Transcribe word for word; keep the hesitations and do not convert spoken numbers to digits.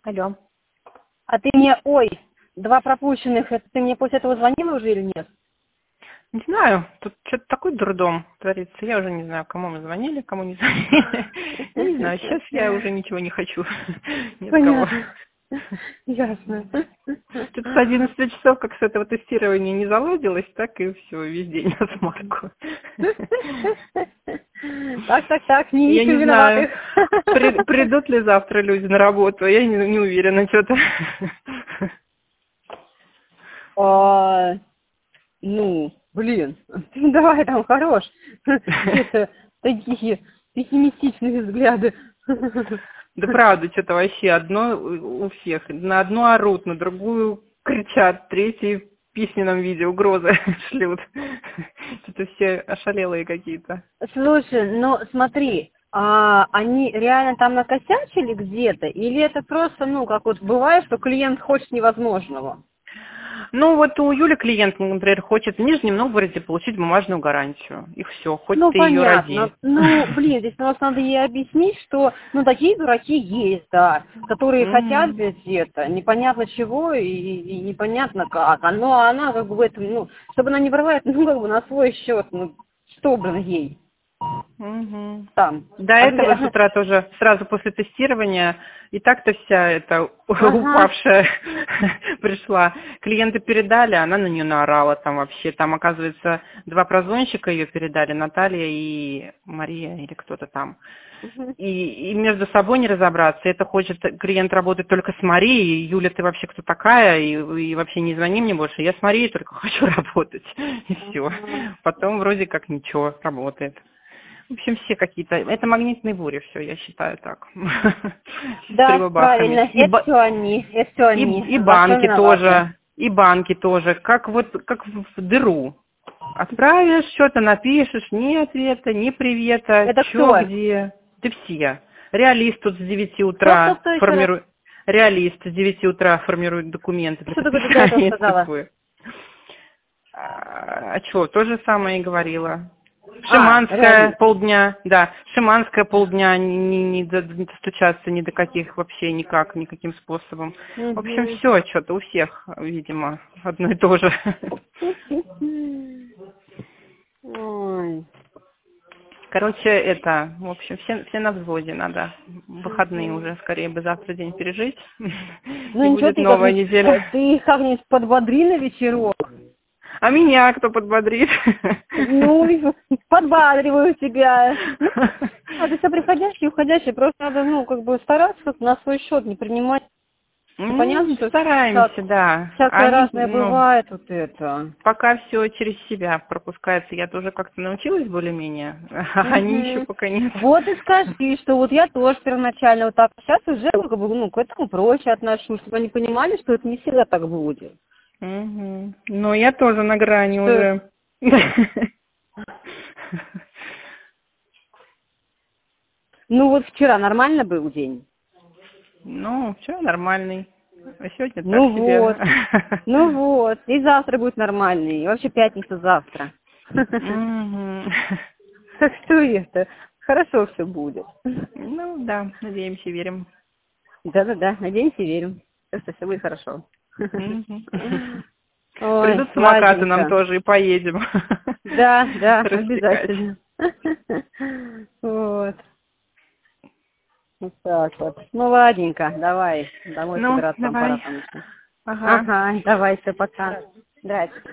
Алло. А ты мне, ой, два пропущенных, это ты мне после этого звонила уже или нет? Не знаю, тут что-то такой дурдом творится. Я уже не знаю, кому мы звонили, кому не звонили. Не знаю, сейчас я уже ничего не хочу. Ни от кого. Понятно. Ясно. Что-то с одиннадцати часов, как с этого тестирования не заладилось, так и все, весь день на смарку. Так, так, так, не Я ищем не знаю, виноватых. при, придут ли завтра люди на работу, я не, не уверена, что-то. А, ну, блин, давай там, хорош. Где-то такие пессимистичные взгляды. Да правда, что-то вообще одно у всех. На одну орут, на другую кричат, третьи в письменном виде угрозы шлют. Что-то все ошалелые какие-то. Слушай, ну смотри, а они реально там накосячили где-то? Или это просто, ну, как вот бывает, что клиент хочет невозможного? Ну, вот у Юли клиент, например, хочет в Нижнем Новгороде получить бумажную гарантию. И все, хоть Ну, ты ее роди. понятно. Ну, блин, здесь просто надо ей объяснить, что, ну, такие дураки есть, да, которые хотят Мгм. взять это, непонятно чего и, и непонятно как. А, ну, а она как бы в этом, ну, чтобы она не брала это, ну, как бы на свой счет, ну, что, блин, ей Мгм. там. До А этого с где- утра тоже, сразу после тестирования, и так-то вся эта Ага. упавшая пришла. Клиенты передали, она на нее наорала там вообще. Там, оказывается, два прозвонщика ее передали, Наталья и Мария или кто-то там. Мгм. И, и между собой не разобраться. Это хочет клиент работать только с Марией. Юля, ты вообще кто такая? И, и вообще не звони мне больше. Я с Марией только хочу работать. И все. Ага. Потом вроде как ничего, работает. В общем, все какие-то... Это магнитные бури, все, я считаю так. С Да, прибабахами. правильно, И, это ба- все они, это все и, они, и во всем банки виноваты. тоже. И банки тоже. Как вот как в в дыру. Отправишь что-то, напишешь, ни ответа, ни привета, Это чё, кто? где. Ты все. Реалист тут с девяти Кто, кто, утра кто еще раз? формирует... Реалист с девяти утра формирует документы для Что ты до этого подписания сказала? ЦП. А, а что, то же самое и говорила. А, Шиманская реалист. полдня, да, Шиманская полдня, не, не, не до- не достучаться ни до каких вообще никак, никаким способом. В общем, Угу. все что-то у всех, видимо, одно и то же. Ой. Короче, это, в общем, все, все на взводе, надо выходные Мгм. уже скорее бы завтра день пережить, и Ну ничего, будет ты новая как-нибудь, э, неделя. ты их как-нибудь подбодри на вечерок. А меня кто подбодрит? Ну, и подбадриваю тебя. Ну, это все приходящее и уходящее. Просто надо, ну, как бы стараться как-то на свой счет не принимать. Ну, понятно, Ну, что всяк- стараемся, да. всякое Они, разное ну, бывает вот это. пока все через себя пропускается. Я тоже как-то научилась более-менее, а они еще Мгм. пока нет. Вот и скажи, что вот я тоже первоначально вот так, сейчас уже как бы, ну, к этому проще отношусь, чтобы они понимали, что это не всегда так будет. Мгм. Ну, я тоже на грани Что уже. Ну вот вчера нормально был день? Ну, все нормальный. А сегодня так Ну себе. вот, ну вот, и завтра будет нормальный, и вообще пятница завтра. Мгм. Так что это, хорошо все будет. Ну, да, надеемся, верим. Да-да-да, надеемся и верим, что все будет хорошо. Мгм. Ой, Придут самокаты нам ладненько. тоже и поедем Да, да, рассекать. обязательно. Вот. Вот так вот. Ну, ладненько, давай, домой Ну, собираться, вам пора давай. там еще. Ага. Ага, давай, все, пока. Здрасте.